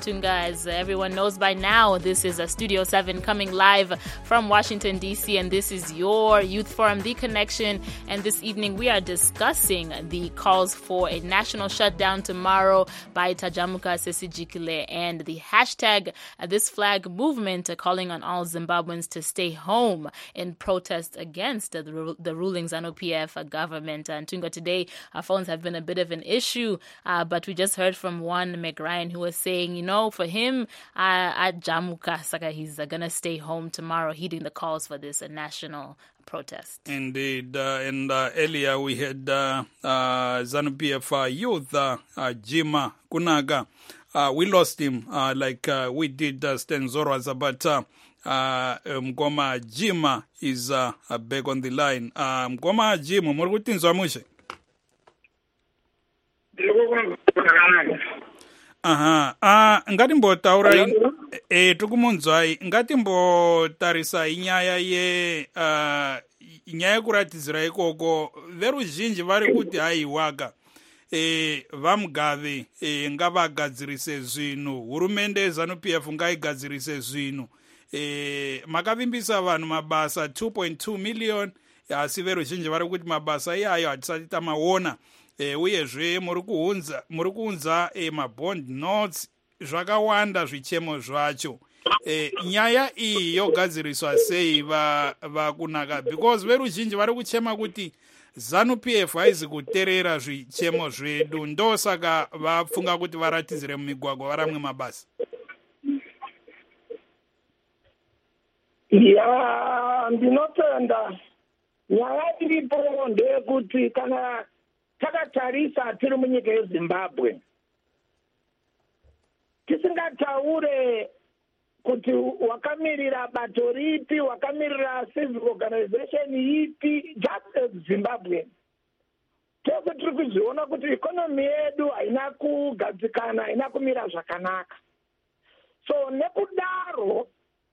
Tunga. As everyone knows by now, this is a Studio 7 coming live from Washington, D.C., and this is your Youth Forum, The Connection. And this evening, we are discussing the calls for a national shutdown tomorrow by Tajamuka Sesijikile and the hashtag This Flag movement calling on all Zimbabweans to stay home in protest against the ruling ZANU-PF government. And Tunga, today, our phones have been a bit of an issue, but we just heard from one McRyan who was saying, for him, at Jamuka, Saka, he's going to stay home tomorrow, heeding the calls for this national protest. Indeed. And earlier we had ZANU-PF youth, Jima Kunaga. We lost him like we did Stan Zorwaza, but Mgoma Jima is back on the line. Mgoma Jima, Morgutinzo Amushe. Ngati mbotaura tikumunzwai ngati mbotarisa inyaya inyaya kuratidzira ikoko veruzhinji vari kuti haiwaka vamugave ngavagadzirise zvinhu, hurumende yeZANU-PF ngaigadzirise zvinhu. Makavimbisa vanhu mabasa 2.2 million, asi veruzhinji vari kuti mabasa iyayo hatisati tamaona. Uyezve muri kuunza mabond notes zvakawanda zvichemo zvacho. Nyaya iyi yogadziriswa sei vakunaka, because veruzhinji vari kuchema kuti ZANU-PF haizi kuteerera zvichemo zvedu, ndosaka vapfunga kuti varatidzire mumigwagwa varamwe mabasa. Ndinotenda nyaya iripo ndeyekuti kana takatarisa tiri munyika yeZimbabwe, tisingataure kuti wakamirira bato ripi, wakamirira civic organization ipi, just Zimbabwe, tese tiri kuzviona kuti ikonomi yedu haina kugadzikana, haina kumira zvakanaka. So nekudaro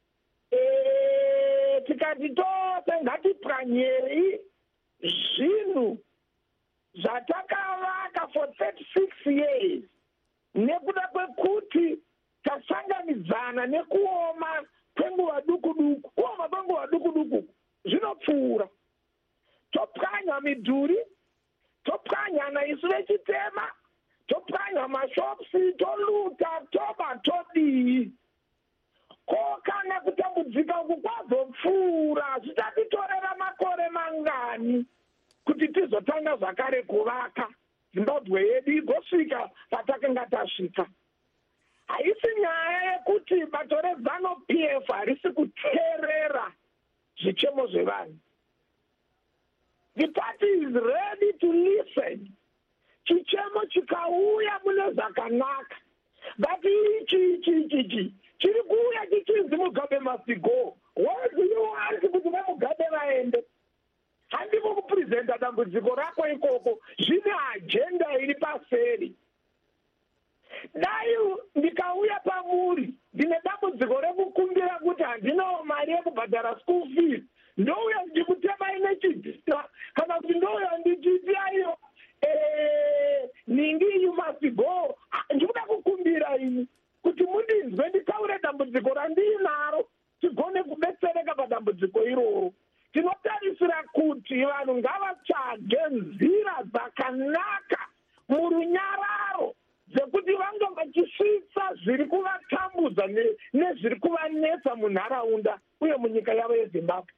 tikati tose ngatipwanyei zvinhu zvatakavaka for 36 years nekuda kwekuti tasanganidzana nekuoma kwenguva duku-duku. Kuoma kwenguva duku-duku zvinopfuura. Topwanya midhuri, topwanyana isu vechitema, topwanya mashopsi, toluta, toba, todii. Ko kana kutambudzika uku kwazopfuura, zvichatitorera makore mangani kuti tizotanga zvakare kuvaka Zimbabwe yedu igosvika patakanga tasvika. Haisi nyaya yekuti bato reZANU-PF harisi kuteerera zvichemo zvevanhu. The party is ready to listen. Chichemo chikauya mune zvakanaka. But ichi chiri kuuya chichizi Mugabe must go. What do you want kuti Mugabe vaende? Handiko kupresenta dambudziko rako ikoko, zvine agenda iri paseri. Dai ndikauya pamuri, ndine dambudziko rekukumbira kuti handinawo mari yekubhadhara school fees, ndouya ndikutema ine chidhita, kana kuti ndouya ndichiti ayo ningi you must go. Ndikuda kukumbira ini kuti mundinzwe nditaure dambudziko randinaro, tigone kubetsereka padambudziko iroro. Tinotarisira kuti vanhu ngavatsvage nzira dzakanaka murunyararo dzekuti vange vachisvitsa zviri kuvatambudza nezviri kuvanetsa munharaunda uye munyika yavo yeZimbabwe.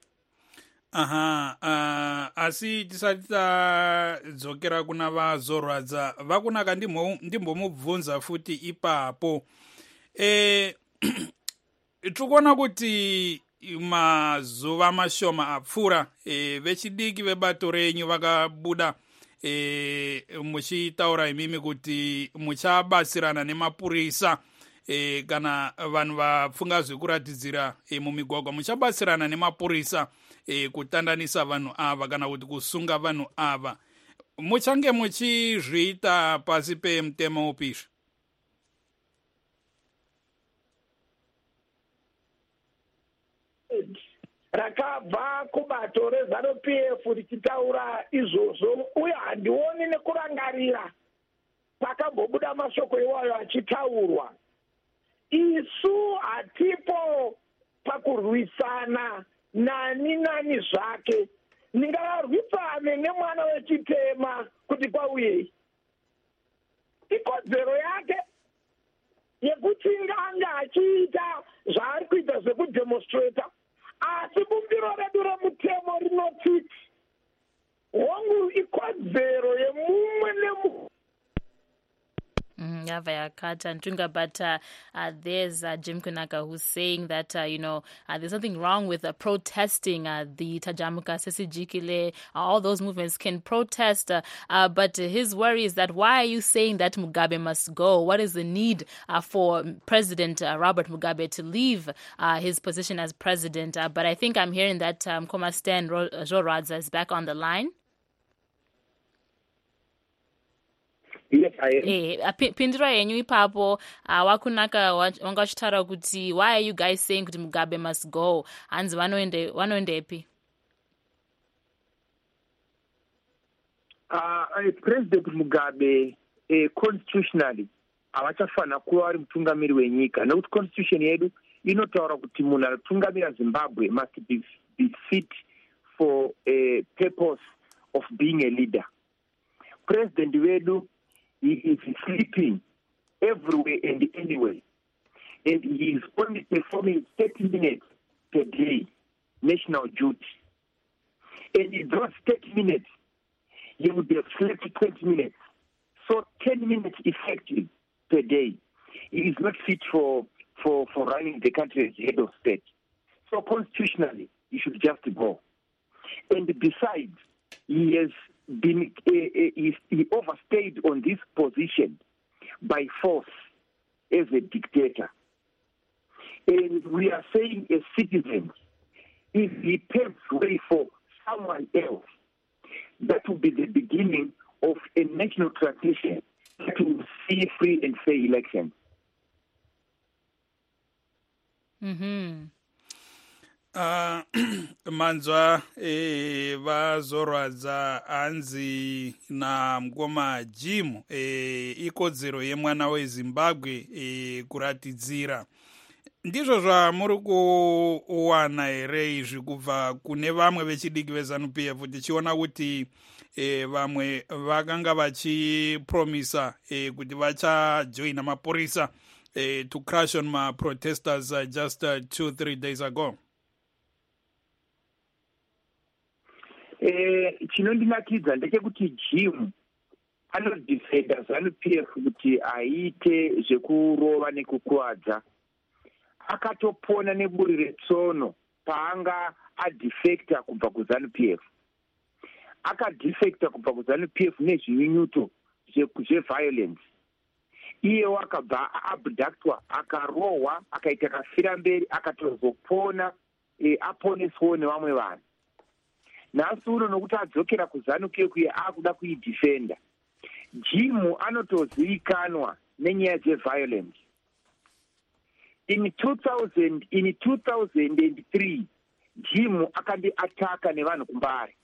Asi tisati tadzokera kuna vazorwadza vakunaka ndimbomubvunza futi ipapo. Tikuona kuti mazuva mashoma apfuura vechidiki vebato renyu vakabuda muchitaura imimi kuti muchabatsirana nemapurisa kana vanhu vapfunga zvekuratidzira mumigwagwa, muchabatsirana nemapurisa kutandanisa vanhu ava kana kuti kusunga vanhu ava. Muchange muchizviita pasi pemutemo upisvi? Rakabva kubato reZANU-PF richitaura izvozvo, uye handioni nekurangarira pakambobuda mashoko iwayo achitaurwa. isu hatipo pakurwisana nani zvake. Ndingarwisane nemwana wechitema kuti kwauyei. Ikodzero yake yekuti ngange achiita zvaari kuita zvekudemonstrata, asi bumbiro redu remutemo rinoti hongu ikodzero yemumwe nemumwe. But there's Jim Kunaka who's saying that, there's nothing wrong with protesting. The Tajamuka, Sesijikile, all those movements can protest. But his worry is that why are you saying that Mugabe must go? What is the need for President Robert Mugabe to leave his position as president? But I think I'm hearing that Komasten Joradza is back on the line. Yes, I am. Pindura yenyu ipapo wakunaka wangachitara kuti why are you guys saying kuti Mugabe must go? Hanzi vanoendepi? President Mugabe constitutionally avachafana kuva vari mutungamiri wenyika nekuti constitution yedu inotaura kuti munhu anotungamira Zimbabwe must be fit for a purpose of being a leader. President wedu, he is sleeping everywhere and anywhere, and he is only performing 30 minutes per day national duty. And in those 30 minutes, he would have slept 20 minutes. So 10 minutes effective per day. He is not fit for running the country as head of state. So constitutionally, he should just go. And besides, he has been he overstayed on this position by force as a dictator. And we are saying as citizens, if he paves way for someone else, that will be the beginning of a national transition that will see free and fair elections. Manzwa vazorwadza hanzi namukoma Jim ikodzero yemwana weZimbabwe kuratidzira. Ndizvo zvamuri kuwana here izvi kubva kune vamwe vechidiki veZANU-PF tichiona kuti vamwe vakanga vachipromisa kuti vachajoina mapurisa to crash on ma-protesters just 2-3 days ago? Chinondinakidza ndechekuti Jim anodefenda ZANU-PF kuti aite zvekurova nekukuwadza. Akatopona neburi retsono paanga adefecta kubva kuZANU-PF. Akadefecta kubva kuZANU-PF nezvinyunyuto zveviolence. Iyewo akabva aabductwa, akarohwa, akaita kafira mberi, akatozopona aponeswawo nevamwe vanhu. Nhasi uno nokuti adzokera kuZANU-PF uye akuda kuidefenda. Jim anotozivikanwa nenyaya dzeviolence. In 2003, Jim akandiataka nevanhu kumbari.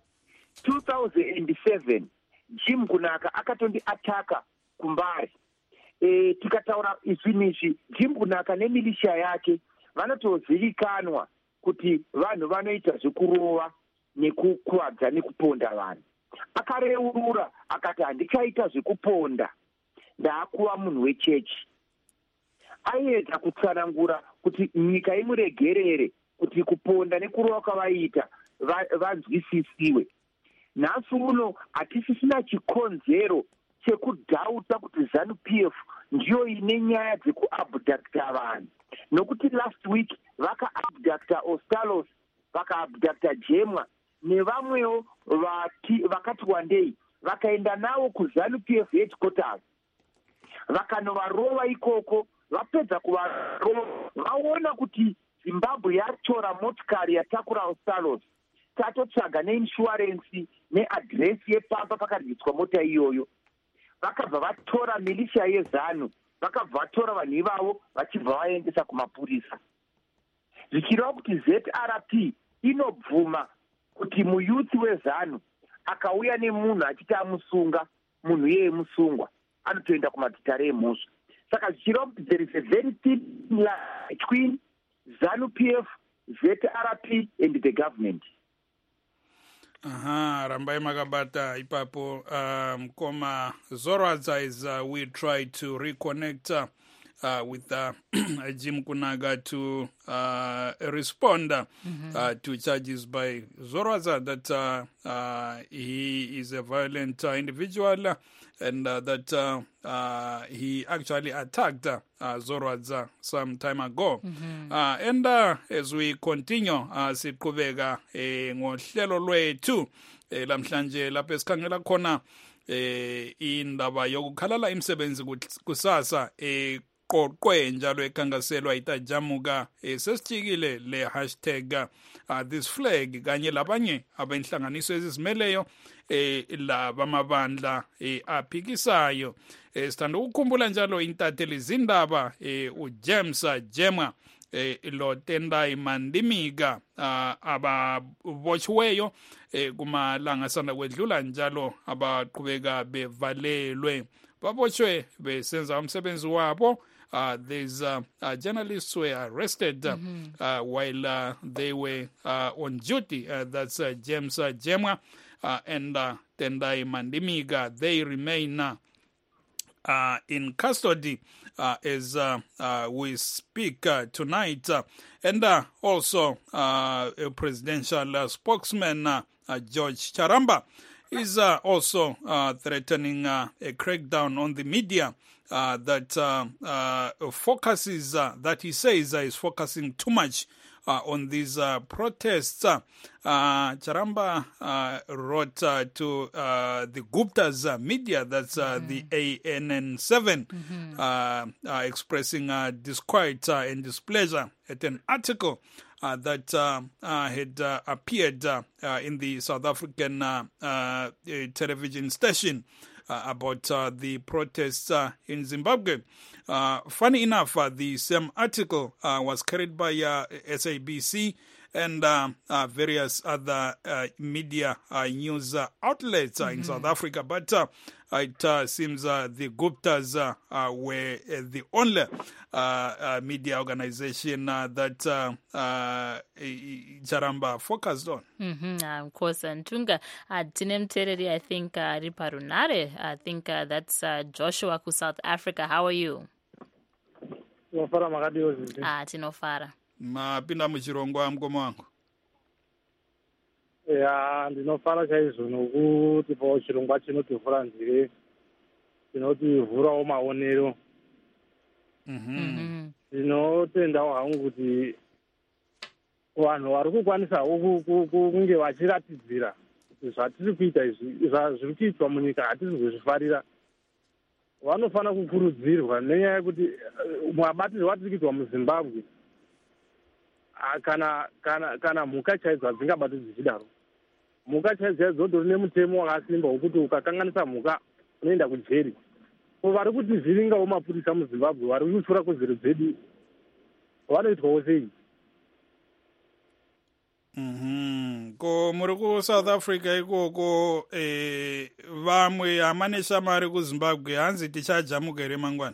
2007, Jim Kunaka akatondiataka kumbari. Tikataura izvinizvi, Jim Kunaka nemilisha yake vanotozivikanwa kuti vanhu vanoita zvekurova nekukuwadza nekuponda vanhu. Akareurura akati handichaita zvekuponda, ndaakuva munhu wechechi. Aedza kutsanangura kuti nyika imuregerere kuti kuponda nekurova kwavaita vanzwisisiwe. Nhasi uno hatisisina chikonzero chekudhauta kuti ZANU-PF ndiyo ine nyaya dzekuabducta vanhu. Nokuti last week vakaabducta Ostalos, vakaabducta Jemwa nevamwewo vakati wandei, vakaenda navo kuZANU-PF headquarters. Vakanovarova ikoko, vapedza kuvarova, vaona kuti Zimbabwe yatora motikari yatakura Ostalos. Tatotsvaga neinsurance neadresi yepamba pakaryidzwa mota iyoyo. Vakabva vatora milisha yeZANU, vakabva vatora vanhu ivavo vachibva vaendesa kumapurisa. Zvichireva kuti ZRP inobvuma kuti muyuthi weZANU akauya nemunhu achiti amusunga, munhu iyeye musungwa, anotoenda kumadhitare emhosva. saka zvichireva kuti there is a very thin line between ZANU-PF, ZRP and the government. Rambai makabata ipapo. Mkoma Zorwadza is we try to reconnect with Jim Kunaga to respond to charges by Zorwadza that he is a violent individual and that he actually attacked Zorwadza some time ago. And as we continue, siqhubeka ngohlelo lwethu lamhlanje lapho esikhangela khona indaba yokukhalala imisebenzi kusasa qoqwe njalo ekhangaselwa itajamuka sesijikile le hashtag this flag kanye labanye abenhlanganiso ezizimeleyo labamabandla aphikisayo. Sithanda ukukhumbula njalo intatheli zindaba uJames Jemwa lo Tendai Mandimiga ababotshiweyo kumalanga asanda kwedlula njalo abaqhubeka bevalelwe babotshwe besenza umsebenzi wabo. These journalists were arrested while they were on duty. That's James Jemwa and Tendai Mandimiga. They remain in custody as we speak tonight. And also a presidential spokesman, George Charamba, is also threatening a crackdown on the media that focuses, that he says is focusing too much on these protests. Charamba wrote to the Gupta's media, that's the ANN7, expressing disquiet and displeasure at an article that had appeared in the South African television station about the protests in Zimbabwe. Funny enough, the same article was carried by SABC and various other media news outlets in South Africa, but it seems the Guptas were the only media organization that Charamba focused on. Of course, Ntunga, Tinem Tereri, I think Riparunare, I think that's Joshua ku South Africa. How are you? Tinofara. Mapinda muchirongwa mkomo wangu. Ya, ndinofara chaizvo nokuti pachirongwa chinotivhura nzeve, chinotivhurawo maonero. Ndinotendawo hangu kuti vanhu vari kukwanisawo kunge vachiratidzira kuti zvatiri kuita izvi zviri kuitwa munyika hatisi kuzvifarira. Vanofana kukurudzirwa nenyaya yekuti mabatirwo atiri kuitwa muZimbabwe kana mhuka chaidzo hadzingabati dzichidaro. Mhuka chaidzo dzotori nemutemo wakasimba wekuti ukakanganisa mhuka unoenda kujeri. Vari kuti zviringawo mapurisa muZimbabwe vari kupfura kodzero dzedu vanoitwawo sei? Ko muri ku South Africa ikoko vamwe hamane shamari kuZimbabwe hanzi tichajamuka here mangwana?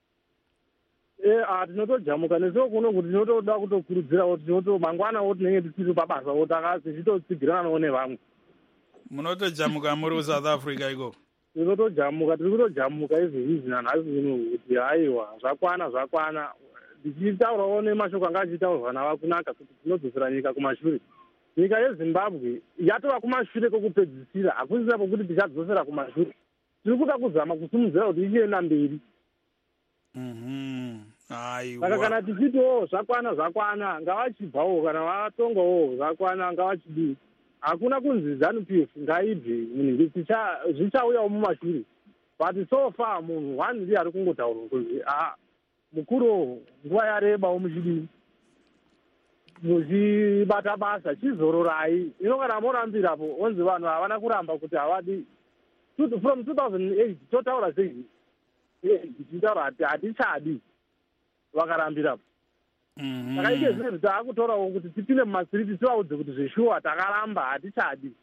Tinotojamuka neso kuno kuti tinotoda kutokurudzirawo tinoto mangwanawo tinenge tisiri pabasawo tichitotsigiranawo nevamwe. Munotojamuka muri ku South Africa ikoko? Tinotojamuka, tiri kutojamuka izvi nanhasi uno kuti haiwa zvakwana. Ndichitaurawo nemashoko anga achitaurwa nava kunaka kuti tinodzosera nyika kumashure. Nyika yeZimbabwe yatova kumashure kwekupedzisira, hakusisa pokuti tichadzosera kumashure. Tiri kuda kuzama kusimudzira kuti ichienda mberi. Saka kana tichitiwo zvakwana, ngavachibvawo kana vatongawo zvakwana ngavachidii. Hakuna kunzi ZANU-PF ngaibve munhu zvichauyawo mumashure. But so far munhu one ndiye ari kungotaurwa kuti mukuru nguva yarebawo muchidii muchibata basa chizororai. Ino kana morambirapo onzi vanhu havana kuramba kuti havadi. From 2008 totaura sei tichitaura kuti hatichadi vakarambirapo. Saka ike zvinhu taakutorawo kuti tipinde mumasiriti tivaudze kuti zveshuwa takaramba hatichadi.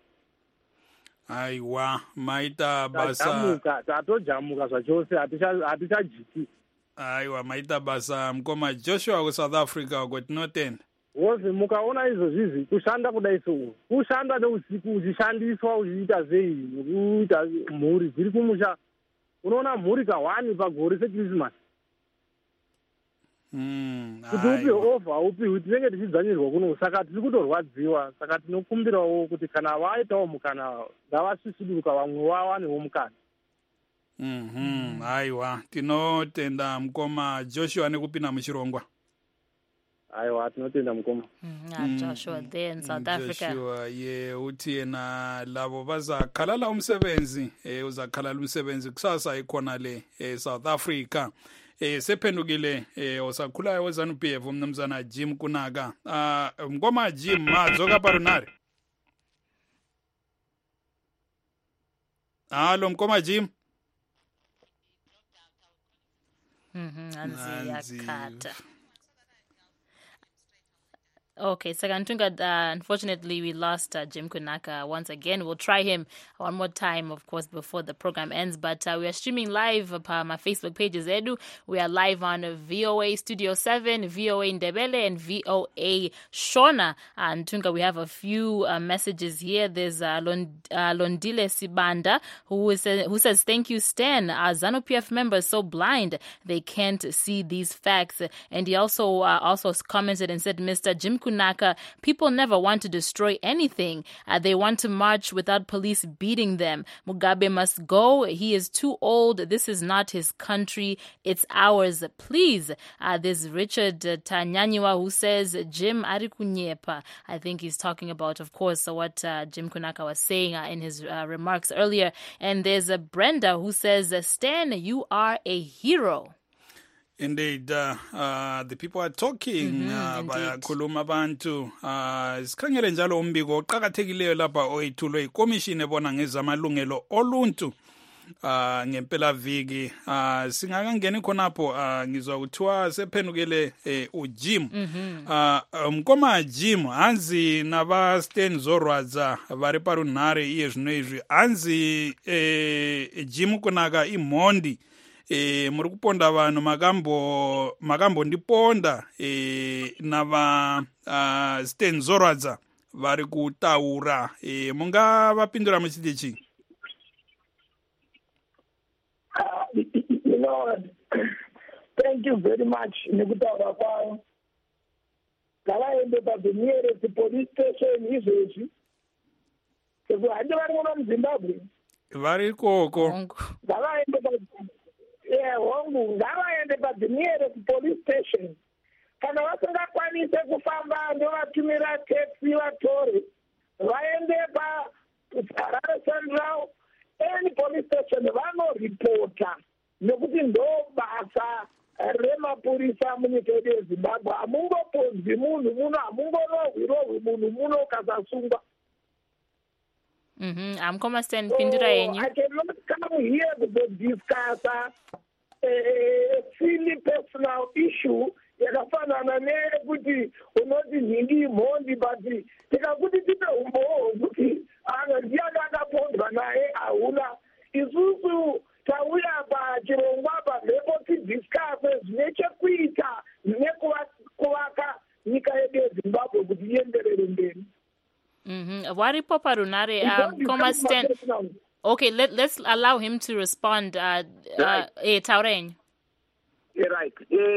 Aiwa, maita basa. Tatojamuka zvachose hatichajiki. aiwa maita basa mukoma Joshua kuSouth Africa kwatinotenda. Wozi mukaona izvozvizi kushanda kudai so kushanda neusiku uchishandiswa uchiita sei kuita mhuri dziri kumusha unoona mhuri ka1 pagore seChristmas kuti upi offer haupiwi tinenge tichidzanyirwa kuno saka tiri kutorwadziwa saka tinokumbirawo kuti kana vaitawo mukana ngavasvisiduka vamwe vawanewo mukana. Aiwa tinotenda mukoma Joshua nekupinda muchirongwa. Aiwa tinotenda mukoma. Joshua there in South Africa. Joshua uthi yena labo bazakhalala umsebenzi uzakhalala umsebenzi kusasa ikhona le South Africa. Sephendukile osakhulayo weZANU-PF umnumzana Jim Kunaka. Mkoma Jim madzoka parunare. Halo mkoma Jim. Anzi yakata. Okay, Sagantunga, unfortunately we lost Jim Kunaka once again. We'll try him one more time, of course, before the program ends. But we are streaming live on my Facebook pages, Edu. We are live on VOA Studio 7, VOA Ndebele, and VOA Shona. And Tunga, we have a few messages here. There's Londile Sibanda, who says, thank you, Stan. Our ZANU-PF members so blind, they can't see these facts. And he also commented and said, Mr. Jim Kunaka, people never want to destroy anything. They want to march without police beating them. Mugabe must go. He is too old. This is not his country. It's ours. Please. There's Richard Tanyanyiwa who says, Jim Arikunyepa. I think he's talking about, of course, what Jim Kunaka was saying in his remarks earlier. And there's Brenda who says, Stan, you are a hero. Indeed, the people are talking bayakhuluma abantu sikhangele njalo umbiko oqhakathekileyo lapha oyithulo ikomishini ebona ngezamalungelo oluntu ngempela viki singakangeni khonapho ngizwa kuthiwa sephendukele uJim mkoma Jim hanzi naba Stan Zorwadza vari parunhare iye zvino izvi hanzi Jim Kunaka imhondi muri kuponda vanhu makambo ndiponda nava Stan Zorwadza vari kutaura munga vapindura muchiti chii? Thank you very much nekutaura kwavo ngavaende the nearest police station izvezvi sekuti handi vari muno muZimbabwe vari ikoko ngavaende hongu ngavaende the nearest police station kana vasingakwanise kufamba ndovatumira taxi vatore vaende paHarare Central any police station vanoripota nekuti ndo basa remapurisa munyika yedu yeZimbabwe. Hamungoponzwi munhu muno, hamungorohwi munhu muno ukasasungwa. Amkoma Stan pindura yenyu. I cannot come here to discuss a silly personal issue yakafanana nekuti unoti nhingi imhondi but tikakuti tipe umbowo kuti ndiyani akapondwa naye hauna. Isusu tauya pachirongwa pamhepo tidiscase zvine chekuita nekuvaka nyika yedu yeZimbabwe kuti ienderere mberi. Varipo parunare Mkoma Stan. Okay, let's allow him to respond. Taurenyu. Right.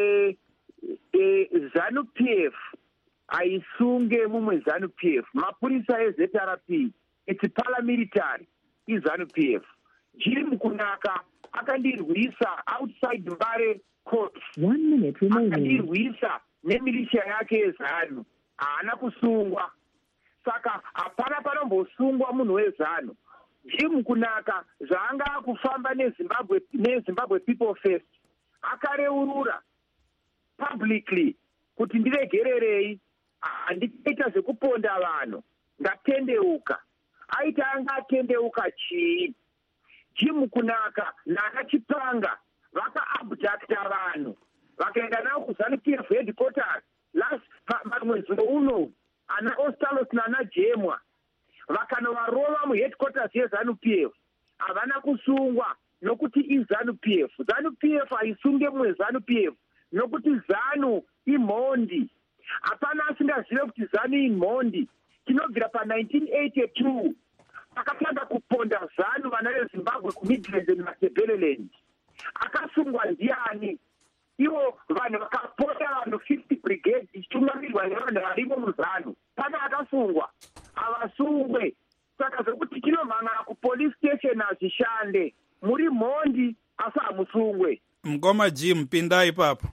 ZANU-PF aisunge mumwe ZANU-PF mapurisa eZRP it's paramilitary iZANU-PF. Jim Kunaka akandirwisa outside Mbare court 1 minute remaining. Akandirwisa nemilisha yake yeZANU haana kusungwa saka hapana panombosungwa munhu weZANU. Jim Kunaka zvaanga akufamba neZimbabwe People First akareurura publicly kuti ndiregererei handiita zvekuponda vanhu ndatendeuka. Aita anga atendeuka chii? Jim Kunaka nana Chipanga vakaabducta vanhu vakaenda navo kuZANU-PF headquarters mwezi uno ana Ostalos nana Jemwa vakanovarova muheadquarters yeZANU-PF havana kusungwa nokuti iZANU-PF. ZANU-PF haisunge mumwe ZANU-PF nokuti ZANU imhondi. Hapana asingazive kuti ZANU imhondi. Tinobvira pa1982 akatanga kuponda ZANU vana veZimbabwe kuMidlands neMatabeleland. Akasungwa ndiani? Ivo vanhu vakaponda vanhu 50 brigades ichitungamirirwa nevanhu varimo muZANU. Pana akasungwa, havasungwe. Saka zvekuti tinomhangana kupolice station hazvishande. Muri mhondi asi hamusungwe. Mkoma Jim, pinda ipapo.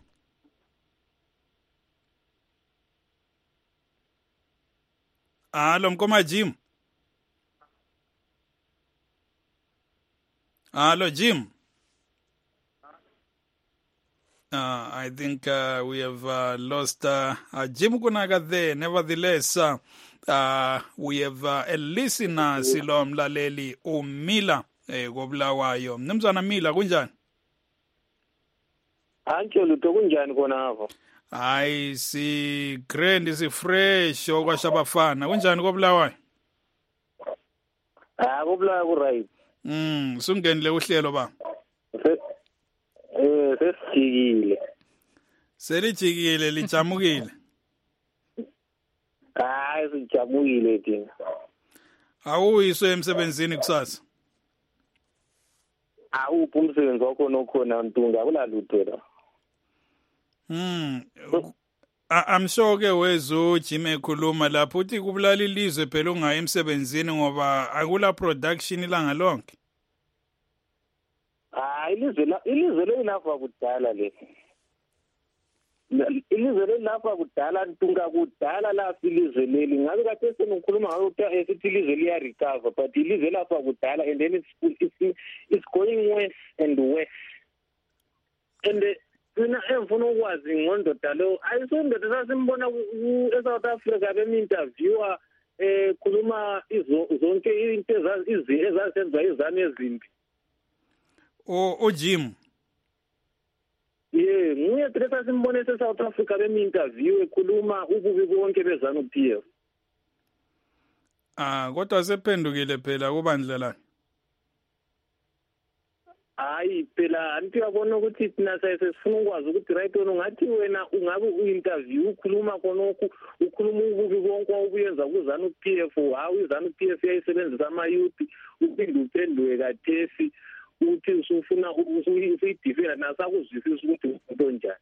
Halo Mkoma Jim. Hello, Jim. I think we have lost Jim Kunaga there. Nevertheless, we have a listener, Silo Mlaleli Umila Goblawayo. Mnumzana Mila, kunjani? Ancho luto kunjani kona hapo? I see grand is fresh okwa shabafana. Kunjani Goblawayo? Goblawayo ku right. Sungenile uhlelo ba. Sesijikile. Selijikile lijamukile. Sijamukile thina. Awuyiswe emsebenzini kusasa. Awuphi umsebenzi wakho nokhona Ntunga kulalutho la. I'm sure ke wezo Jim ekhuluma lapho uthi kubulala ilizwe phela ungayi emsebenzini ngoba akula production ilanga lonke. Ilizwe lelapha kudala le. Ilizwe lelapha kudala Ntunga kudala lapha ilizwe leli. Ngabe kade senokhuluma ngayo ukuthi ilizwe liya recover but ilizwe lapha kudala and then it's going worse and worse. And mina emfuna ukwazi ngondoda lo ayisondoda sasimbona eSouth Africa bemi-interviewer khuluma zonke into ezazenza izane ezimbi. Jim. Nguye phela simbone eSouth Africa bemi-interview ekhuluma ububi bonke beZANU-PF. Kodwa sephendukile phela kubandla la. Hayi phela anti uyabona ukuthi thina sesifuna ukwazi ukuthi right wena ungathi wena ungabe uinterview ukhuluma khonokho ukhuluma ububi bonke obuyenza kuZANU-PF hawu iZANU-PF yayisebenzisa ama-youth uphinde uphendule kathesi uthi usufuna usuyidifenda nasakuzwisisa ukuthi into njani.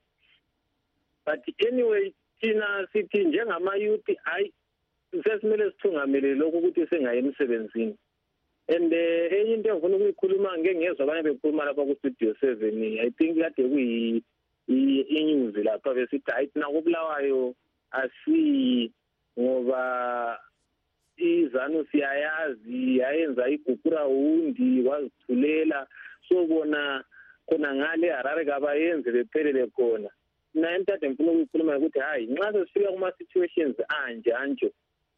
But anyway thina sithi njengama-youth hayi sesimele sithungamele lokho ukuthi singayi emsebenzini. And enye into engifuna ukuyikhuluma ngengezwe abanye bekhuluma lapha ku-Studio 7 I think kade kuyi-news lapha besithi hayi thina koBulawayo asi ngoba iZANU siyayazi yayenza igugura hundi wazithulela so bona khona ngale Harare kabayenze bephelele khona. Mina entade ngifuna ukuyikhuluma ukuthi hayi nxa sesifika kuma-situations anjo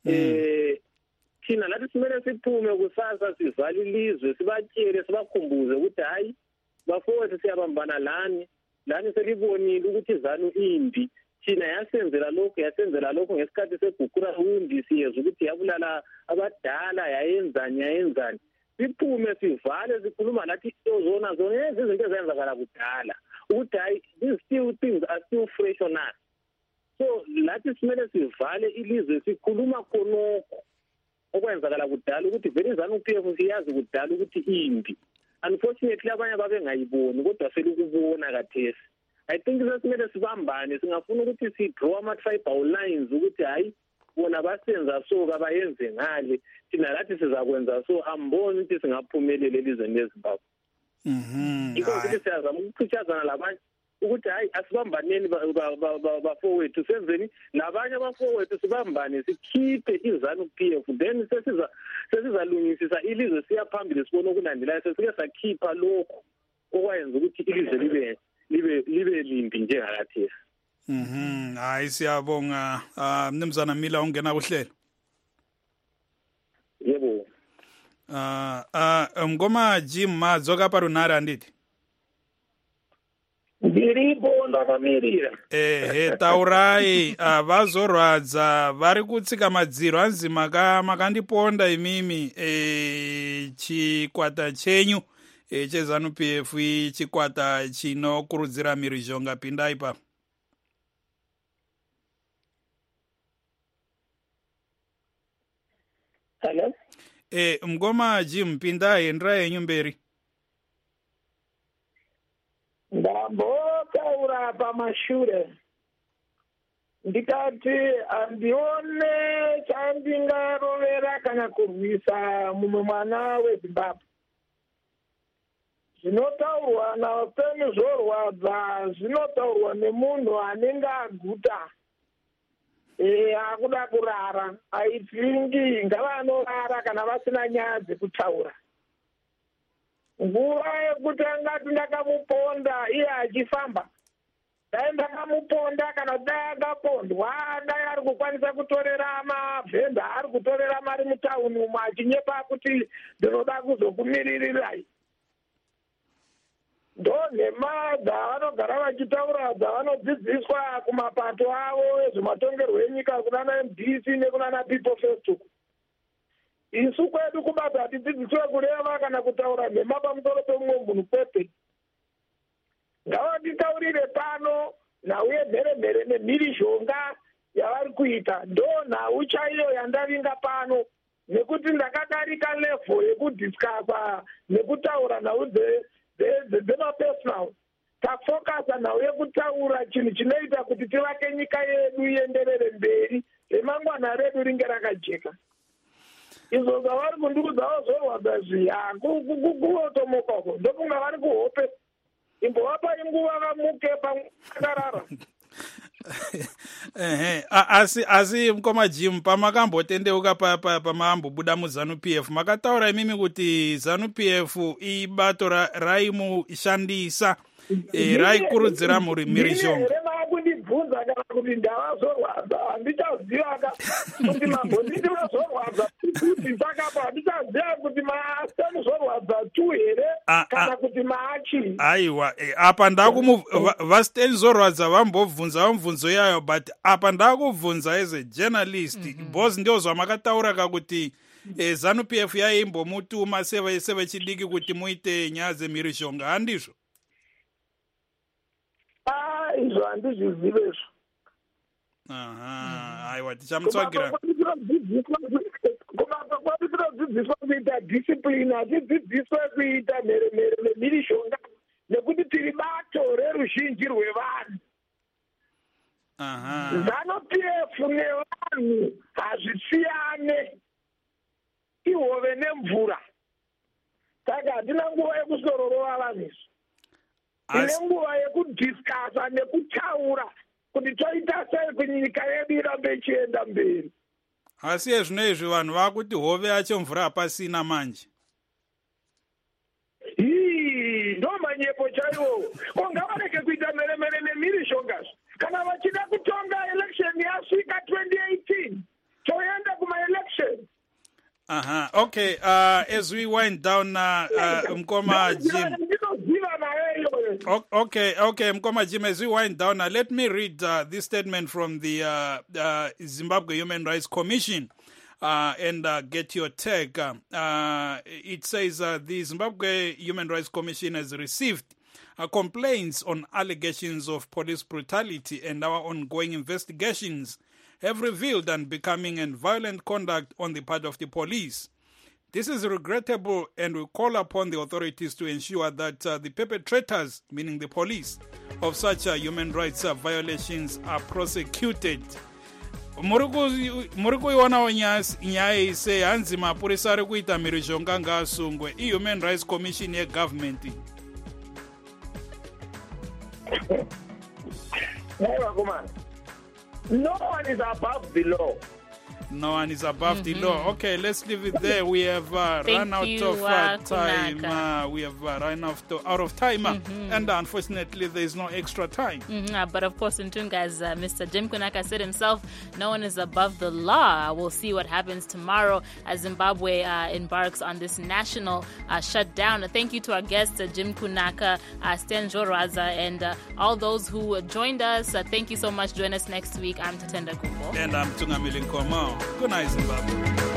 thina lathi simele siphume kusasa sivale ilizwe sibatshele sibakhumbuze ukuthi hayi bafowethu siyabambana lani selibonile ukuthi iZANU imbi thina yasenzela lokho ngesikhathi segugura hundi siyezwa ukuthi yabulala abadala yayenzani siphume sivale sikhuluma lathi zona izinto ezenzakala kudala ukuthi hayi these still things are still fresh on us. So lathi simele sivale ilizwe sikhuluma khonokho okwenzakala kudala ukuthi vele iZANU-PF siyazi kudala ukuthi imbi. Unfortunately abanye babengayiboni kodwa selukubona kathesi. I think sesimele sibambane singafuna ukuthi si-draw ama-tribal lines ukuthi hayi bona basenza so kabayenze ngale thina lathi sizakwenza so amboni ukuthi singaphumelela elizweni leZimbabwe. Yikho ukuthi siyazama ukuchithazana labanye ukuthi hayi asibambaneni bafowethu senzeni nabanye abafowethu sibambane sikhiphe iZANU-PF then sesizalungisisa ilizwe siya phambili sibona okulandelayo sesike sakhipha lokho okwayenza ukuthi ilizwe libe limbi njengakathesi. Hayi siyabonga Mnumzana Mila ungena kuhlelo. Yebo. Ngoma Jim madzoka parunara anditi. Ndiripo ndakamirira. Taurai vazorwadza vari kutsika madziro anzi makandiponda imimi chikwata chenyu cheZANU-PF chikwata chinokurudzira mhirizhonga. Pindai pa. Hello? Mngoma Jim, pindai, endera yenyu mberi. Ndambotaura pamashure ndikati handione chandingarovera kana kurwisa mumwe mwana weZimbabwe. Zvinotaurwa naupenyu zvorwadza, zvinotaurwa nemunhu anenge aguta. Akuda kurara, aithingi ngavanorara kana vasina nyaya dzekutaura. Nguva yekutanga ndakamuponda iye achifamba, dai ndakamuponda kana dai akapondwa, dai ari kukwanisa kutorera mavhenda, ari kutorera mari mutauni umo achinyepa kuti ndinoda kuzokumiririrai. Ndonhema dzavanogara vachitaura dzavanodzidziswa kumapato avo ezvematongerwo enyika kunana MDC nekunana People First. Isu kwedu kubata hatidzidziswe kureva kana kutaura nhema pamusoro pemumwe munhu kwete. Ngavatitaurire pano nhauye mheremhere nemhirizhonga yavari kuita. Ndo nhau chaiyo yandavinga pano nekuti ndakadarika level yekudhiskasa nekutaura nhau dzemapersonal. Tafokasa nhau yekutaura chinhu chinoita kuti tivake nyika yedu ienderere mberi, remangwana redu ringe rakajeka. Izvo zvavari kundiudzawo zvorwadza zviya kuvotomokako ndokunga vari kuhope imbovapa inguva vamuke pakarara. asi Mngoma Jim, pamakambotendeuka pamaambobuda muZANU-PF makataura imimi kuti ZANU-PF ibato raimushandisa raikurudzira mhirizhonga. Kundibvunza kana kuti ndava zorwadza handichaziva kuti mabhonditi vazorwadza kuti saka handichaziva kuti maasemu zorwadza tu here kana kuti maachi. Aiwa, apa vasiteni zorwadza vambobvunza mibvunzo yayo, but apa ndakubvunza as a journalist because ndio zvamakataura kakuti ZANU-PF yaimbomutuma sevechidiki kuti muite nyaya dzemhirizhonga, handizvo? Izvo handizvizive izvo. Aiwa, tichamutsvagira. Kwatinodzidziswa kuita discipline, hatidzidziswe kuita mheremhere nemhirizhonga nekuti tiri bato reruzhinji rwevanhu. ZANU-PF nevanhu hazvisiyane, ihove nemvura. Saka hatina nguva yekusororova vanhu izvo. Tine nguva yekudhiskasa nekutaura kuti toita sei kuti nyika yedu irambe ichienda mberi. Asi ezvino izvi vanhu vakuti hove yacho mvura hapasina manje. Ndo manyepo chaiwo. Ngavareke kuita mheremhere nemhirizhonga. Kana vachida kutonga election yasvika 2018 toenda kuma-election. Okay, as we wind down, Mngoma Jim. Okay, Mngoma Jim, as we wind down, let me read this statement from the Zimbabwe Human Rights Commission and get your take. It says the Zimbabwe Human Rights Commission has received complaints on allegations of police brutality, and our ongoing investigations have revealed unbecoming and violent conduct on the part of the police. This is regrettable, and we call upon the authorities to ensure that the perpetrators, meaning the police, of such human rights violations are prosecuted. Muri kuionawo nyaya ise hanzi mapurisa ari kuita mhirizhonga ngaasungwe iHuman Rights Commission yegovernment. No one is above the law. No one is above the law. Okay, let's leave it there. We have run out of time. We have run out of time. And unfortunately, there is no extra time. But of course, Ntunga, as Mr. Jim Kunaka said himself, no one is above the law. We'll see what happens tomorrow as Zimbabwe embarks on this national shutdown. Thank you to our guests, Jim Kunaka, Sten Jorwaza, and all those who joined us. Thank you so much. Join us next week. I'm Tatenda Kumbo. And I'm Tungamili Nkomo. Good night, Zimbabwe.